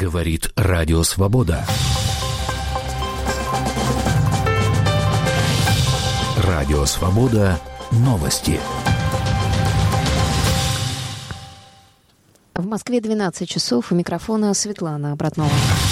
Говорит Радио Свобода. Радио Свобода. Новости. В Москве 12 часов. У микрофона Светлана Братнова.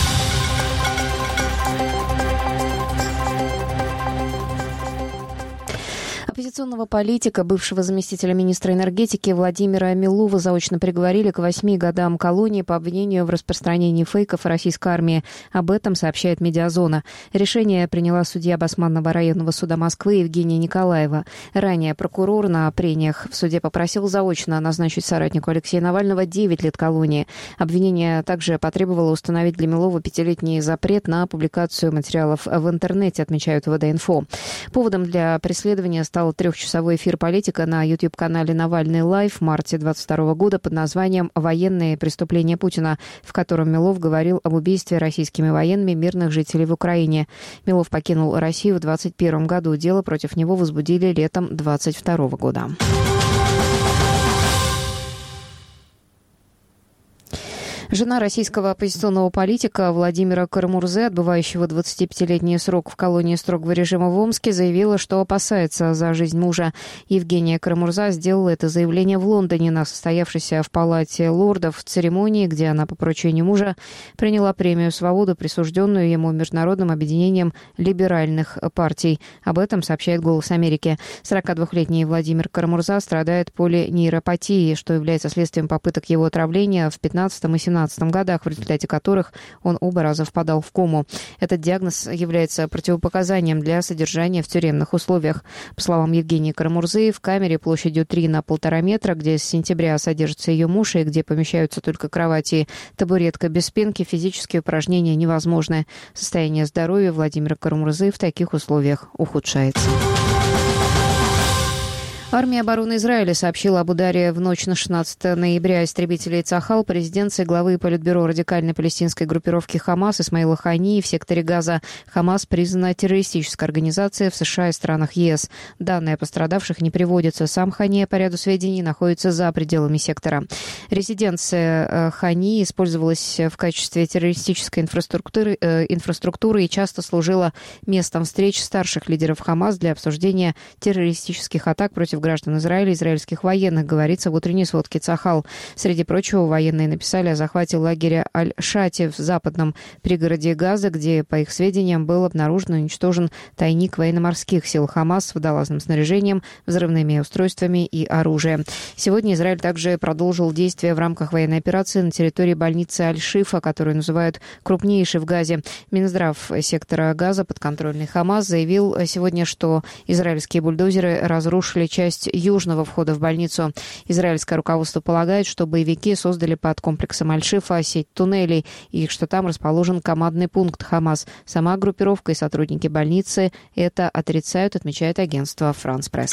Оппозиционного политика, бывшего заместителя министра энергетики Владимира Милова заочно приговорили к 8 годам колонии по обвинению в распространении фейков о российской армии. Об этом сообщает «Медиазона». Решение приняла судья Басманного районного суда Москвы Евгения Николаева. Ранее прокурор на прениях в суде попросил заочно назначить соратнику Алексея Навального 9 лет колонии. Обвинение также потребовало установить для Милова 5-летний запрет на публикацию материалов в интернете, отмечают ВД-инфо. Поводом для преследования стал трехчасовой эфир политика на YouTube-канале «Навальный Лайв» в марте 2022 года под названием «Военные преступления Путина», в котором Милов говорил об убийстве российскими военными мирных жителей в Украине. Милов покинул Россию в 2021 году. Дело против него возбудили летом 2022 года. Жена российского оппозиционного политика Владимира Карамурзы, отбывающего 25-летний срок в колонии строгого режима в Омске, заявила, что опасается за жизнь мужа. Евгения Карамурза сделала это заявление в Лондоне на состоявшейся в Палате лордов церемонии, где она по поручению мужа приняла премию «Свободу», присужденную ему Международным объединением либеральных партий. Об этом сообщает «Голос Америки». 42-летний Владимир Карамурза страдает полинейропатией, что является следствием попыток его отравления в 15 и 17 годах, в результате которых он оба раза впадал в кому. Этот диагноз является противопоказанием для содержания в тюремных условиях. По словам Евгении Карамурзы, в камере площадью 3 на 1,5 метра, где с сентября содержится ее муж и где помещаются только кровати и табуретка без спинки, физические упражнения невозможны. Состояние здоровья Владимира Карамурзы в таких условиях ухудшается. Армия обороны Израиля сообщила об ударе в ночь на 16 ноября истребителей «Цахал» по резиденции главы Политбюро радикальной палестинской группировки «Хамас» Исмаила Хании в секторе Газа. «Хамас» признана террористической организацией в США и странах ЕС. Данные о пострадавших не приводятся. Сам Хания, по ряду сведений, находится за пределами сектора. Резиденция Хании использовалась в качестве террористической инфраструктуры и часто служила местом встреч старших лидеров «Хамас» для обсуждения террористических атак против граждан Израиля и израильских военных, говорится в утренней сводке «Цахал». Среди прочего, военные написали о захвате лагеря Аль-Шати в западном пригороде Газа, где, по их сведениям, был обнаружен и уничтожен тайник военно-морских сил «Хамас» с водолазным снаряжением, взрывными устройствами и оружием. Сегодня Израиль также продолжил действия в рамках военной операции на территории больницы Аль-Шифа, которую называют крупнейшей в Газе. Минздрав сектора Газа, подконтрольный «Хамас», заявил сегодня, что израильские бульдозеры разрушили часть южного входа в больницу. Израильское руководство полагает, что боевики создали под комплексом Аль-Шифа сеть туннелей и что там расположен командный пункт «Хамас». Сама группировка и сотрудники больницы это отрицают, отмечает агентство «Франс Пресс».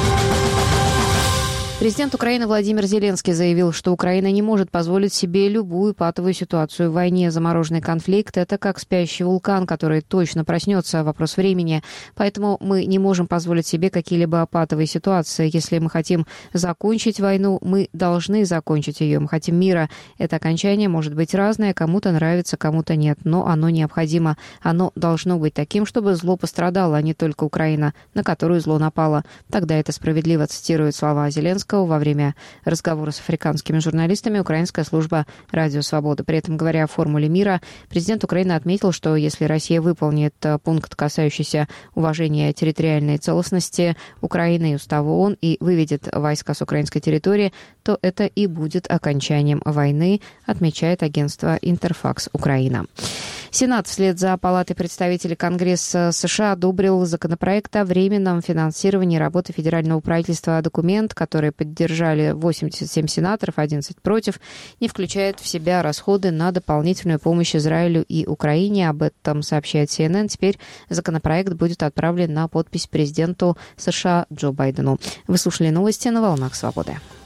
Президент Украины Владимир Зеленский заявил, что Украина не может позволить себе любую патовую ситуацию в войне. Замороженный конфликт – это как спящий вулкан, который точно проснется, вопрос времени. Поэтому мы не можем позволить себе какие-либо патовые ситуации. Если мы хотим закончить войну, мы должны закончить ее. Мы хотим мира. Это окончание может быть разное, кому-то нравится, кому-то нет. Но оно необходимо. Оно должно быть таким, чтобы зло пострадало, а не только Украина, на которую зло напало. Тогда это справедливо, цитирует слова Зеленского во время разговора с африканскими журналистами украинская служба «Радио Свобода». При этом, говоря о формуле мира, президент Украины отметил, что если Россия выполнит пункт, касающийся уважения территориальной целостности Украины и устава ООН, и выведет войска с украинской территории, то это и будет окончанием войны, отмечает агентство «Интерфакс Украина». Сенат вслед за Палатой представителей Конгресса США одобрил законопроект о временном финансировании работы федерального правительства. Документ, который поддержали 87 сенаторов, 11 против, не включает в себя расходы на дополнительную помощь Израилю и Украине. Об этом сообщает CNN. Теперь законопроект будет отправлен на подпись президенту США Джо Байдену. Вы слушали новости на «Волнах Свободы».